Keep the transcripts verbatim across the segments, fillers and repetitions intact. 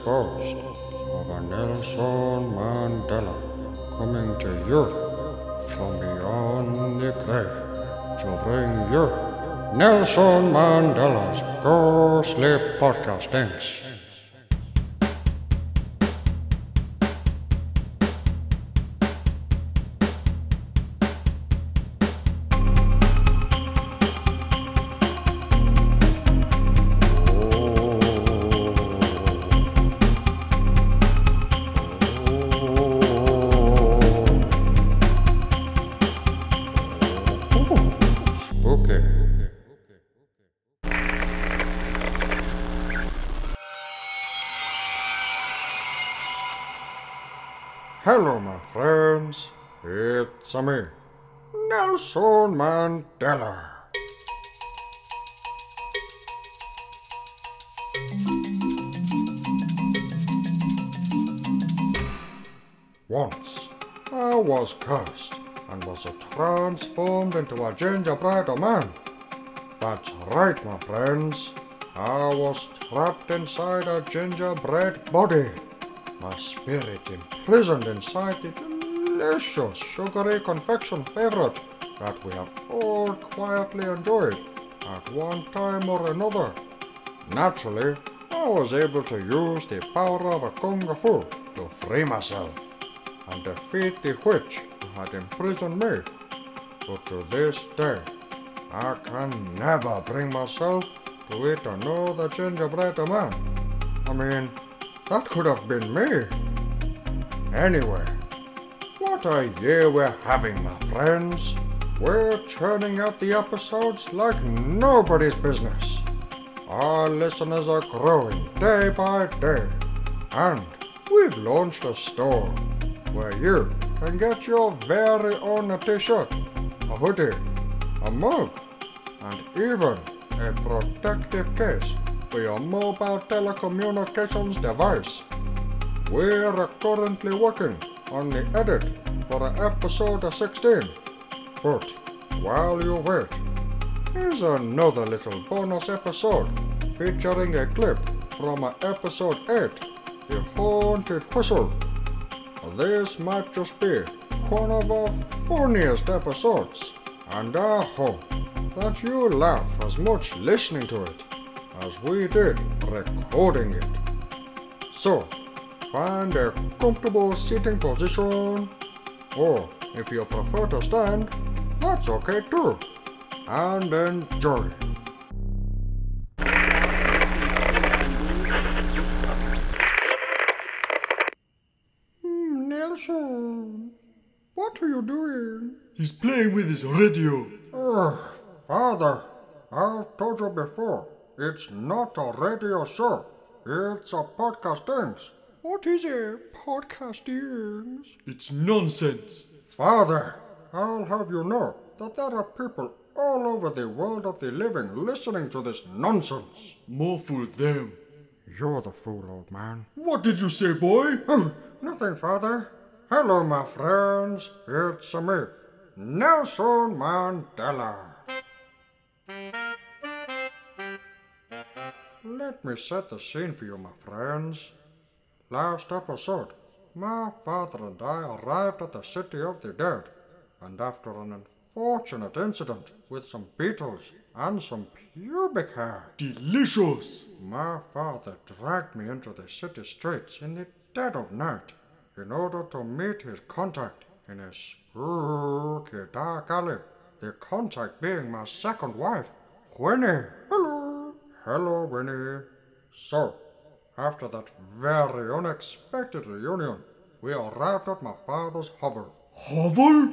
ghost of a Nelson Mandela coming to you from beyond the grave to bring you Nelson Mandela's ghostly podcastings. Spooky. Hello, my friends. It's me, Nelson Mandela. Once, I was cursed and was transformed into a gingerbread man. That's right, my friends. I was trapped inside a gingerbread body. My spirit imprisoned inside the delicious sugary confection favorite that we have all quietly enjoyed at one time or another. Naturally, I was able to use the power of a kung fu to free myself and defeat the witch who had imprisoned me. But to this day, I can never bring myself to eat another gingerbread man. I mean, that could have been me. Anyway, what a year we're having, my friends. We're churning out the episodes like nobody's business. Our listeners are growing day by day. And we've launched a store where you can get your very own t-shirt, a hoodie, a mug, and even a protective case for your mobile telecommunications device. We're currently working on the edit for episode sixteen. But while you wait, here's another little bonus episode featuring a clip from episode eight, The Haunted Whistle. This might just be one of our funniest episodes, and I hope that you laugh as much listening to it as we did recording it. So, find a comfortable sitting position, or if you prefer to stand, that's okay too, and enjoy. Hmm, Nelson, what are you doing? He's playing with his radio. Ugh, Father, I've told you before, it's not a radio show, it's a podcastings. What is a podcastings? It's nonsense. Father, I'll have you know that there are people all over the world of the living listening to this nonsense. More fool them. You're the fool, old man. What did you say, boy? Oh, nothing, Father. Hello, my friends. It's me, Nelson Mandela. Let me set the scene for you, my friends. Last episode, my father and I arrived at the city of the dead, and after an unfortunate incident with some beetles and some pubic hair, Delicious. my father dragged me into the city streets in the dead of night in order to meet his contact in a spooky dark alley, the contact being my second wife, Winnie. Hello. Hello, Winnie. So, after that very unexpected reunion, we arrived at my father's hovel. Hovel?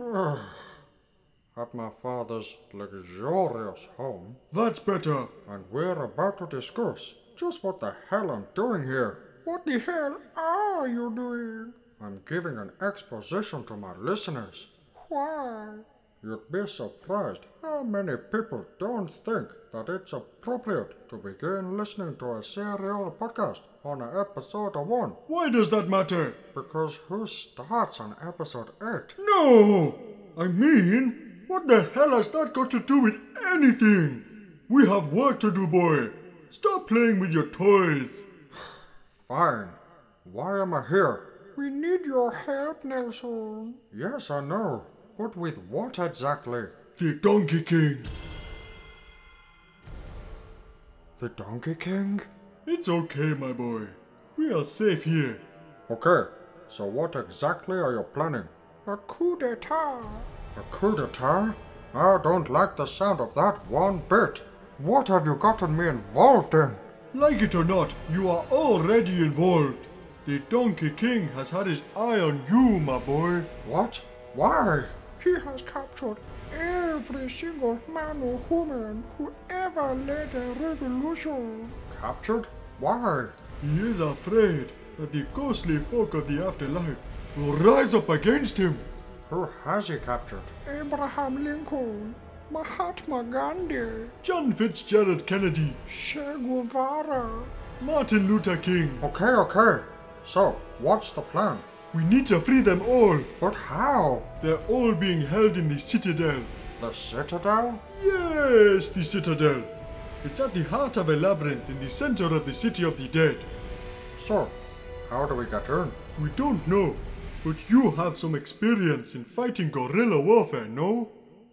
At my father's luxurious home, That's better. and we're about to discuss just what the hell I'm doing here. What the hell are you doing? I'm giving an exposition to my listeners. Why? You'd be surprised how many people don't think that it's appropriate to begin listening to a serial podcast on episode one. Why does that matter? Because who starts on episode eight? No! I mean, what the hell has that got to do with anything? We have work to do, boy. Stop playing with your toys. Fine. Why am I here? We need your help, Nelson. Yes, I know. But with what exactly? The Donkey King. The Donkey King? It's okay, my boy. We are safe here. Okay, so what exactly are you planning? A coup d'etat. A coup d'etat? I don't like the sound of that one bit. What have you gotten me involved in? Like it or not, you are already involved. The Donkey King has had his eye on you, my boy. What? Why? He has captured every single man or woman who ever led a revolution. Captured? Why? He is afraid that the ghostly folk of the afterlife will rise up against him. Who has he captured? Abraham Lincoln, Mahatma Gandhi, John Fitzgerald Kennedy, Che Guevara, Martin Luther King. Okay, okay. So, what's the plan? We need to free them all. But how? They're all being held in the Citadel. The Citadel? Yes, the Citadel. It's at the heart of a labyrinth in the center of the City of the Dead. So, how do we get in? We don't know, but you have some experience in fighting guerrilla warfare, no?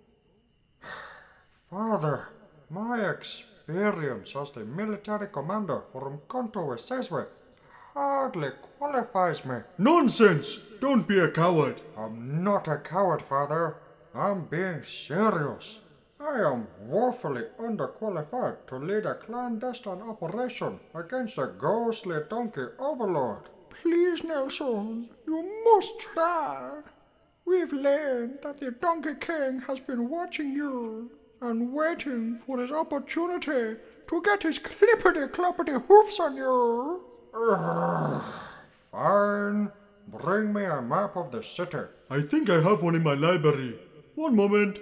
Father, my experience as the military commander for Mkonto Weseswe hardly qualifies me. Nonsense! Don't be a coward. I'm not a coward, Father. I'm being serious. I am woefully underqualified to lead a clandestine operation against a ghostly donkey overlord. Please, Nelson, you must try. We've learned that the Donkey King has been watching you and waiting for his opportunity to get his clippity-cloppity hoofs on you. Ugh. Fine. Bring me a map of the city. I think I have one in my library. One moment.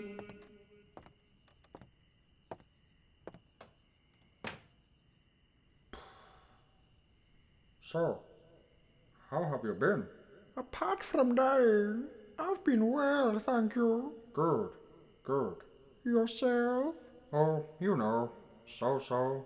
So, how have you been? Apart from dying, I've been well, thank you. Good, good. Yourself? Oh, you know, so-so.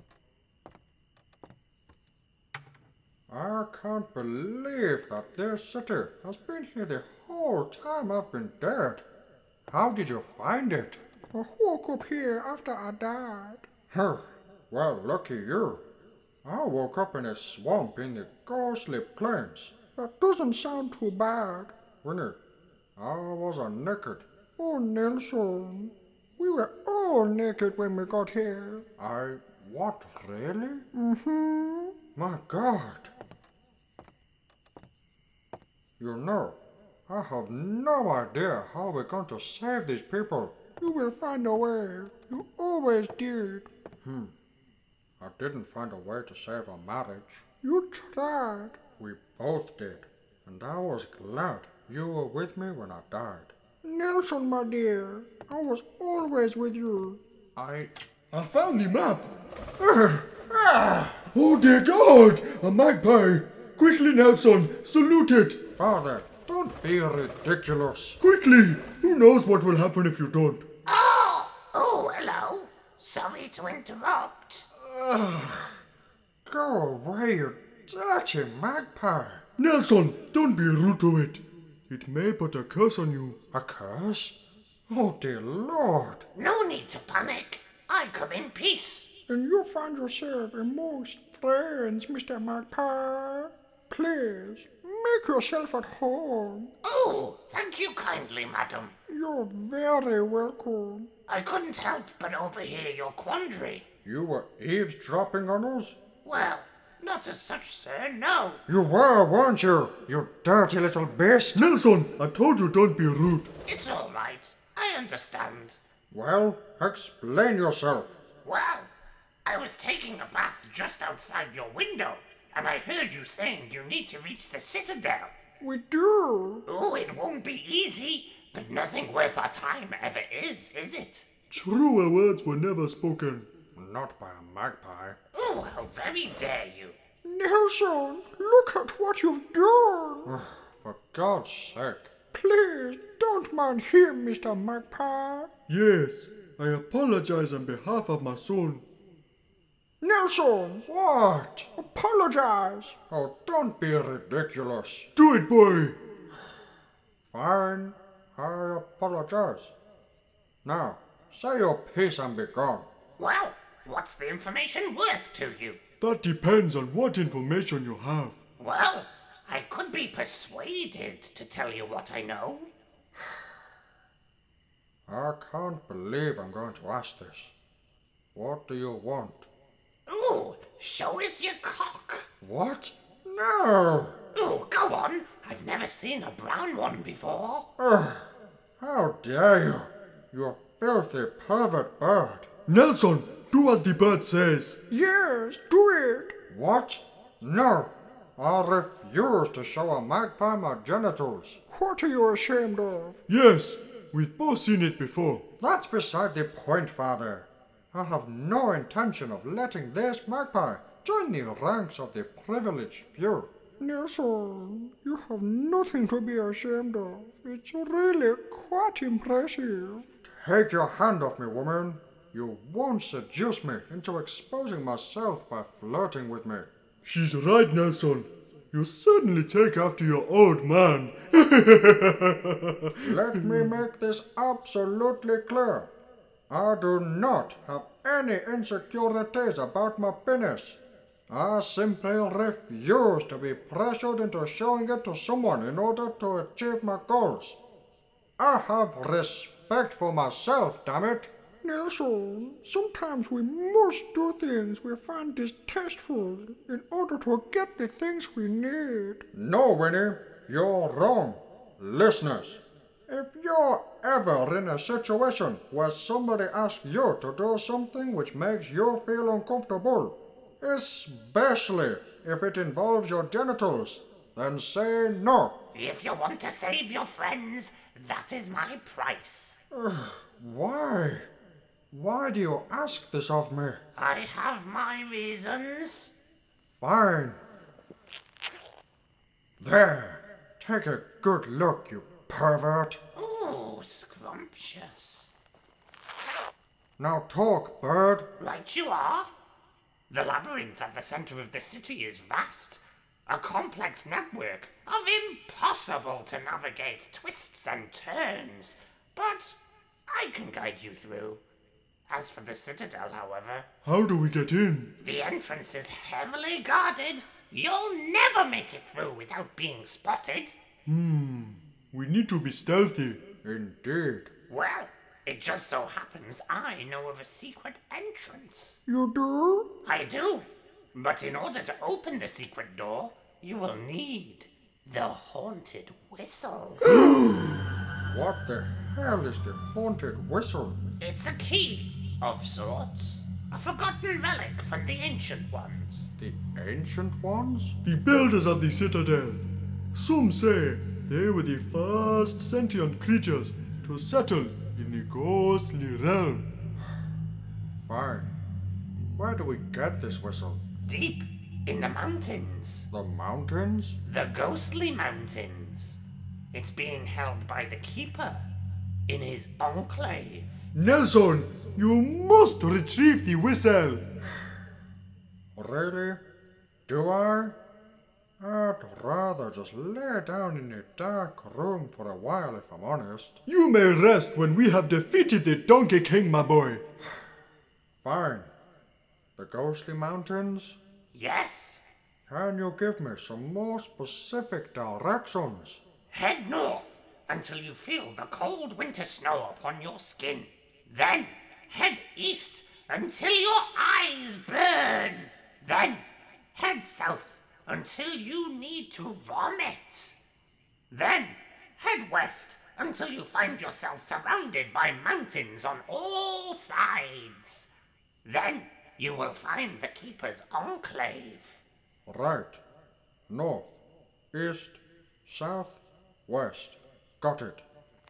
I can't believe that this city has been here the whole time I've been dead. How did you find it? I woke up here after I died. Huh. Well, lucky you. I woke up in a swamp in the ghostly plains. That doesn't sound too bad. Winnie, I was a naked. Oh, Nelson. We were all naked when we got here. I... what, really? Mm-hmm. My God. You know, I have no idea how we're going to save these people. You will find a way. You always did. Hmm. I didn't find a way to save our marriage. You tried. We both did. And I was glad you were with me when I died. Nelson, my dear, I was always with you. I... I found the map. Oh dear God! A magpie! Quickly, Nelson, salute it! Father, don't be ridiculous. Quickly! Who knows what will happen if you don't? Oh! Oh, hello. Sorry to interrupt. Ugh. Go away, you dirty magpie. Nelson, don't be rude to it. It may put a curse on you. A curse? Oh dear Lord. No need to panic. I come in peace. And you find yourself amongst friends, Mister Magpie. Please, make yourself at home. Oh, thank you kindly, madam. You're very welcome. I couldn't help but overhear your quandary. You were eavesdropping on us? Well, not as such, sir, no. You were, weren't you? You dirty little beast. Nelson, I told you don't be rude. It's all right. I understand. Well, explain yourself. Well, I was taking a bath just outside your window, and I heard you saying you need to reach the Citadel. We do. Oh, it won't be easy, but nothing worth our time ever is, is it? Truer words were never spoken. Not by a magpie. Oh, how very dare you. Nelson, look at what you've done. For God's sake. Please, don't mind him, Mister Magpie. Yes, I apologize on behalf of my son. Nelson, What? apologize. Oh, don't be ridiculous. Do it, boy. Fine, I apologize. Now, say your piece and be gone. Well, what's the information worth to you? That depends on what information you have. Well, I could be persuaded to tell you what I know. I can't believe I'm going to ask this. What do you want? Ooh, show us your cock. What? No! Ooh, go on. I've never seen a brown one before. Ugh, how dare you, you filthy pervert bird. Nelson, do as the bird says. Yes, do it. What? No, I refuse to show a magpie my genitals. What are you ashamed of? Yes, we've both seen it before. That's beside the point, Father. I have no intention of letting this magpie join the ranks of the privileged few. Nelson, you have nothing to be ashamed of. It's really quite impressive. Take your hand off me, woman. You won't seduce me into exposing myself by flirting with me. She's right, Nelson. You certainly take after your old man. Let me make this absolutely clear. I do not have any insecurities about my penis. I simply refuse to be pressured into showing it to someone in order to achieve my goals. I have respect for myself, damn it. Nelson, sometimes we must do things we find distasteful in order to get the things we need. No, Winnie, you're wrong. Listeners, if you're ever in a situation where somebody asks you to do something which makes you feel uncomfortable, especially if it involves your genitals, then say no. If you want to save your friends, that is my price. Why? Why do you ask this of me? I have my reasons. Fine. There. Take a good look, you pervert. Ooh, scrumptious. Now talk, bird. Right you are. The labyrinth at the center of the city is vast, a complex network of impossible to navigate twists and turns, but I can guide you through. As for the citadel, however, How do we get in? the entrance is heavily guarded. You'll never make it through without being spotted. We need to be stealthy. Indeed. Well, it just so happens I know of a secret entrance. You do? I do. But in order to open the secret door, you will need the haunted whistle. What the hell is the haunted whistle? It's a key of sorts. A forgotten relic from the ancient ones. The ancient ones? The builders of the citadel. Some say they were the first sentient creatures to settle in the ghostly realm. Fine. Where do we get this whistle? Deep in the mountains. The mountains? The ghostly mountains. It's being held by the keeper in his enclave. Nelson, you must retrieve the whistle. Really? Do I? I'd rather just lay down in a dark room for a while, if I'm honest. You may rest when we have defeated the Donkey King, my boy. Fine. The ghostly mountains? Yes. Can you give me some more specific directions? Head north until you feel the cold winter snow upon your skin. Then head east until your eyes burn. Then head south until you need to vomit. Then head west until you find yourself surrounded by mountains on all sides. Then you will find the keeper's enclave. Right. North, east, south, west. Got it.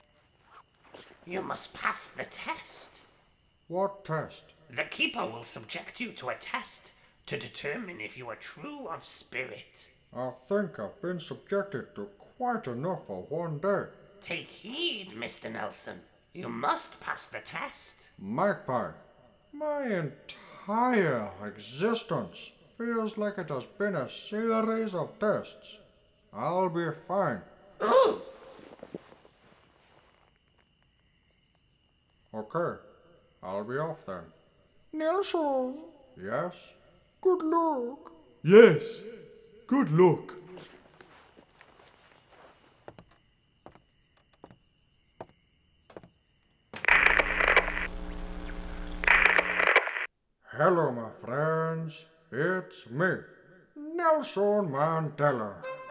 You must pass the test. What test? The keeper will subject you to a test to determine if you are true of spirit. I think I've been subjected to quite enough for one day. Take heed, Mister Nelson. You must pass the test. Magpie, my entire existence feels like it has been a series of tests. I'll be fine. Ooh. Okay, I'll be off then. Nelson, Yes? good luck. Yes, good luck. Hello, my friends. It's me, Nelson Mandela.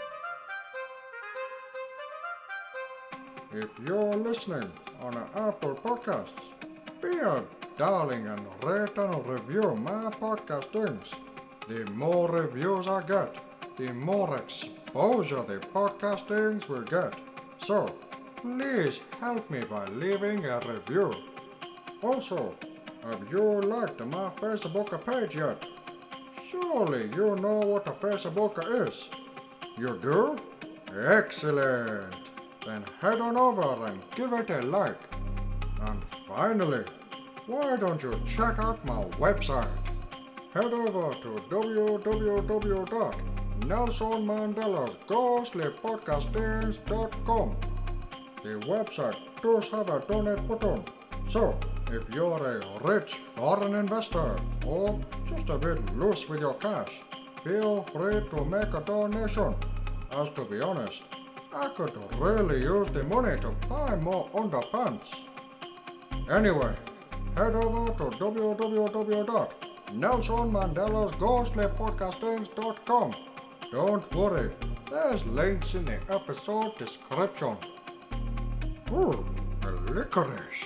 If you're listening on an Apple Podcasts, be a darling and rate and review my podcastings. The more reviews I get, the more exposure the podcastings will get. So, please help me by leaving a review. Also, have you liked my Facebook page yet? Surely you know what a Facebook is. You do? Excellent! Then head on over and give it a like. And finally, why don't you check out my website? Head over to w w w dot nelson mandelas ghostly podcastings dot com. The website does have a donate button, so if you're a rich foreign investor or just a bit loose with your cash, feel free to make a donation. As to be honest, I could really use the money to buy more underpants. Anyway, head over to w w w dot nelson mandelas ghostly podcastings dot com. Don't worry, there's links in the episode description. Ooh, a licorice.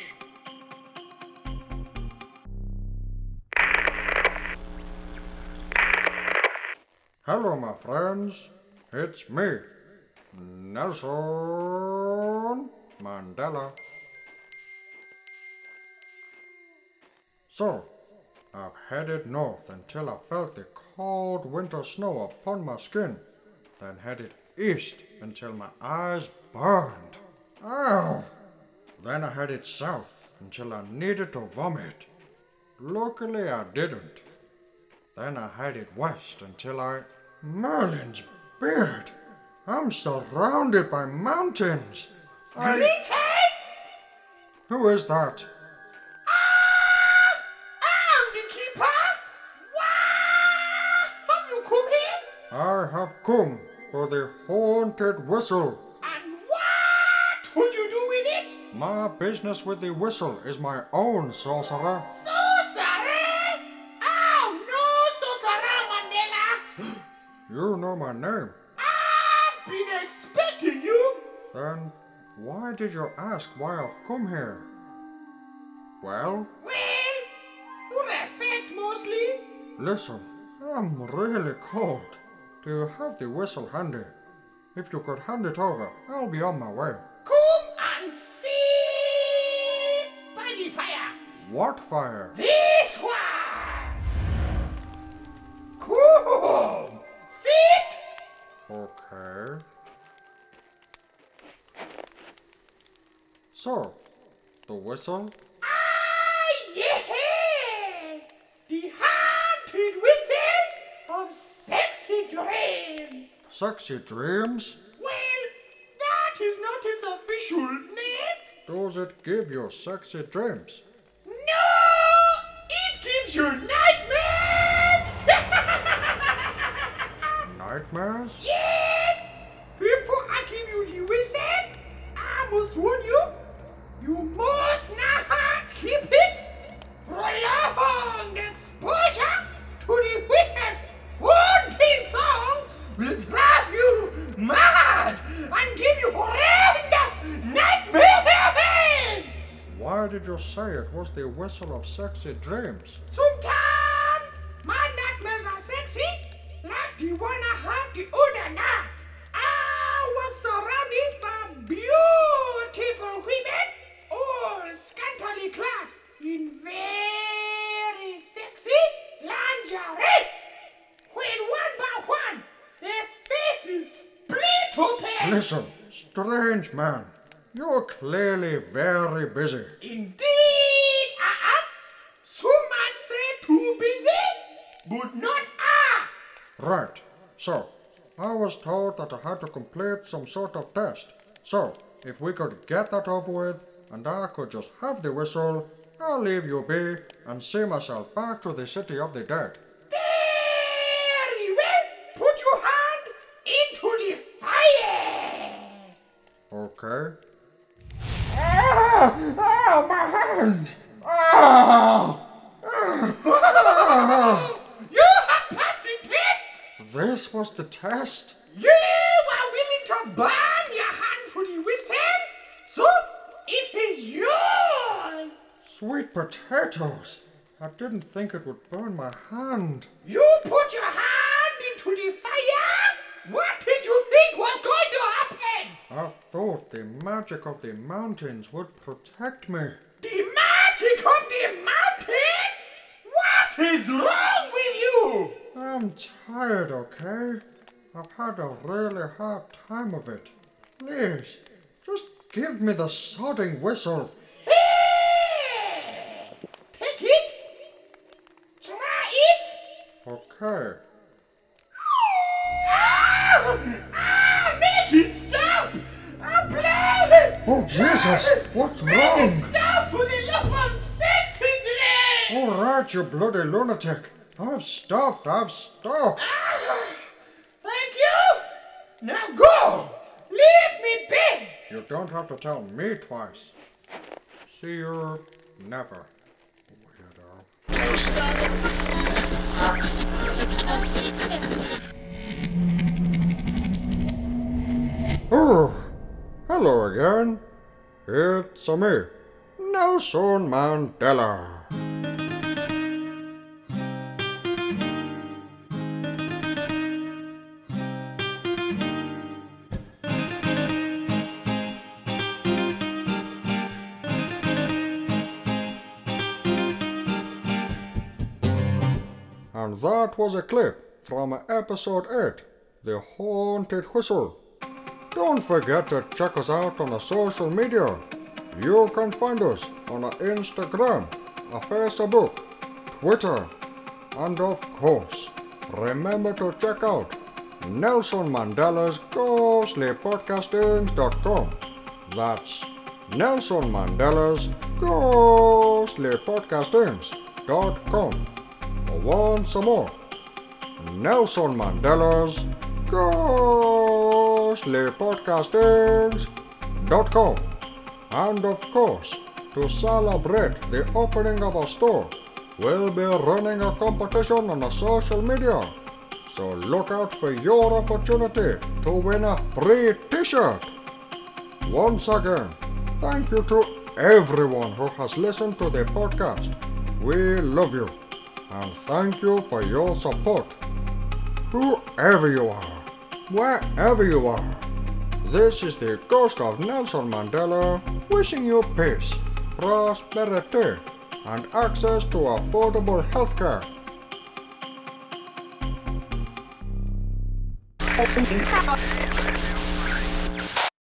Hello, my friends. It's me, Nelson Mandela. So, I've headed north until I felt the cold winter snow upon my skin, then headed east until my eyes burned. Ow! Then I headed south until I needed to vomit. Luckily I didn't. Then I headed west until I... Merlin's beard! I'm surrounded by mountains! I... Greetings! Who is that? Ah! I'm the keeper! Why have you come here? I have come for the haunted whistle. And what would you do with it? My business with the whistle is my own, sorcerer. Sorcerer! Oh, no, Sorcerer Mandela! You know my name. I've been expecting you! Then why did you ask why I've come here? Well, Well, for effect mostly. listen, I'm really cold. Do you have the whistle handy? If you could hand it over, I'll be on my way. Come and sit by the fire. What fire? This one! Come! Sit! Okay. So, the whistle? Ah, yes! The haunted whistle of sexy dreams! Sexy dreams? Well, that is not its official name. Does it give you sexy dreams? No! It gives you nightmares! Nightmares? Yes! Before I give you the whistle, I must warn you, you must not keep it. Prolonged exposure to the whistle's haunting song will drive you mad and give you horrendous nightmares! Why did you say it was the whistle of sexy dreams? Sometimes my nightmares are sexy, like the one I had the other night. I was surrounded by beautiful women, all scantily clad in very sexy lingerie. When one by one, their faces split open. Listen, strange man, you're clearly very busy. Indeed, I am. Some might say too busy, but not I. Right. So, I was told that I had to complete some sort of test. So, if we could get that over with, and I could just have the whistle, I'll leave you be and see myself back to the city of the dead. Very well. Put your hand into the fire. Okay. Ah! Ah! My hand! Ah! You have passed the test. This was the test? You are willing to burn your hand for the whistle, so it is yours. Sweet potatoes! I didn't think it would burn my hand. You put your hand into the fire? What did you think was going to happen? I thought the magic of the mountains would protect me. The magic of the mountains? What is wrong with you? I'm tired, okay? I've had a really hard time of it. Please, just give me the sodding whistle. Hey! Take it. Try it. Okay. Ah! Ah! Make it stop! Ah, please! Oh, Jesus! What's Make wrong? it stop for the love of sexy today! All right, you bloody lunatic. I've stopped. I've stopped. Ah, thank you! Now go! Leave me be! You don't have to tell me twice. See you never, weirdo. Oh, hello again. It's a me, Nelson Mandela. And that was a clip from episode eight, The Haunted Whistle. Don't forget to check us out on the social media. You can find us on our Instagram, our Facebook, Twitter, and of course, remember to check out Nelson Mandela's Ghostly Podcastings dot com. That's Nelson Mandela's Ghostly Podcastings dot com. Once more, Nelson Mandela's Ghostly Podcastings dot com. And of course, to celebrate the opening of our store, we'll be running a competition on the social media. So look out for your opportunity to win a free t-shirt. Once again, thank you to everyone who has listened to the podcast. We love you. And thank you for your support. Whoever you are, wherever you are, this is the ghost of Nelson Mandela wishing you peace, prosperity, and access to affordable healthcare.